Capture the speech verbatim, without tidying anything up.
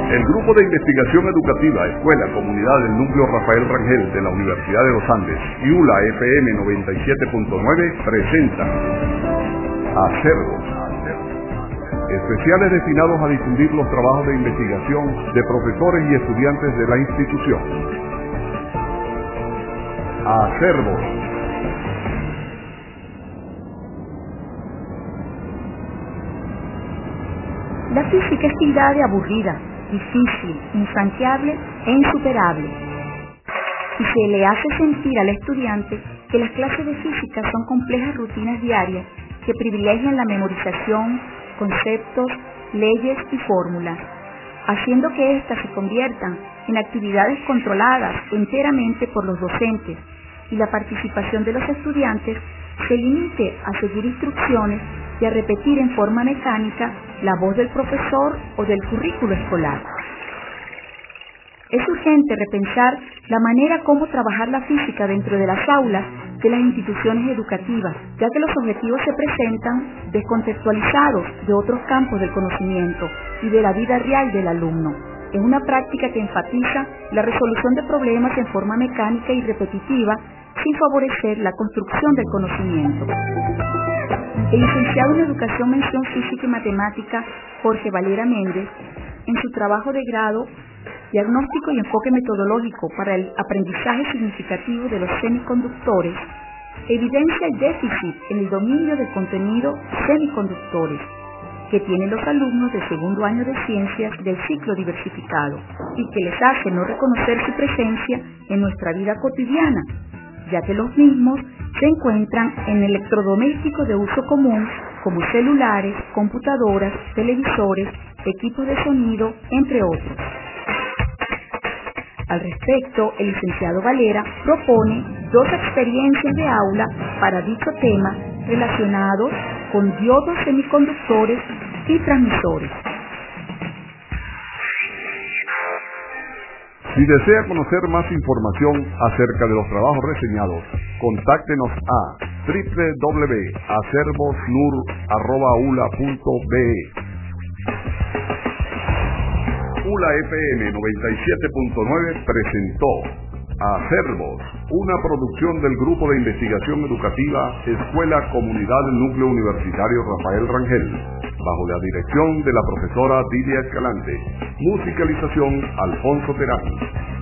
El Grupo de Investigación Educativa, Escuela Comunidad del Núcleo Rafael Rangel de la Universidad de los Andes y U L A F M noventa y siete punto nueve presentan Acervos, especiales destinados a difundir los trabajos de investigación de profesores y estudiantes de la institución. Acervos. La física es tildada aburrida, difícil, infranqueable e insuperable. Y se le hace sentir al estudiante que las clases de física son complejas rutinas diarias que privilegian la memorización, conceptos, leyes y fórmulas, haciendo que éstas se conviertan en actividades controladas enteramente por los docentes y la participación de los estudiantes se limite a seguir instrucciones y a repetir en forma mecánica la voz del profesor o del currículo escolar. Es urgente repensar la manera como trabajar la física dentro de las aulas de las instituciones educativas, ya que los objetivos se presentan descontextualizados de otros campos del conocimiento y de la vida real del alumno. Es una práctica que enfatiza la resolución de problemas en forma mecánica y repetitiva sin favorecer la construcción del conocimiento. El licenciado en Educación Mención Física y Matemática, Jorge Valera Méndez, en su trabajo de grado, Diagnóstico y enfoque metodológico para el aprendizaje significativo de los semiconductores, evidencia el déficit en el dominio del contenido semiconductores que tienen los alumnos de segundo año de ciencias del ciclo diversificado y que les hace no reconocer su presencia en nuestra vida cotidiana, ya que los mismos se encuentran en electrodomésticos de uso común como celulares, computadoras, televisores, equipos de sonido, entre otros. Al respecto, el licenciado Valera propone dos experiencias de aula para dicho tema relacionados con diodos semiconductores y transmisores. Si desea conocer más información acerca de los trabajos reseñados, contáctenos a doble u doble u doble u punto acervosnur arroba u l a punto b e. U L A F M noventa y siete punto nueve presentó Acervos, una producción del Grupo de Investigación Educativa Escuela Comunidad del Núcleo Universitario Rafael Rangel, bajo la dirección de la profesora Dilia Escalante, musicalización Alfonso Terán.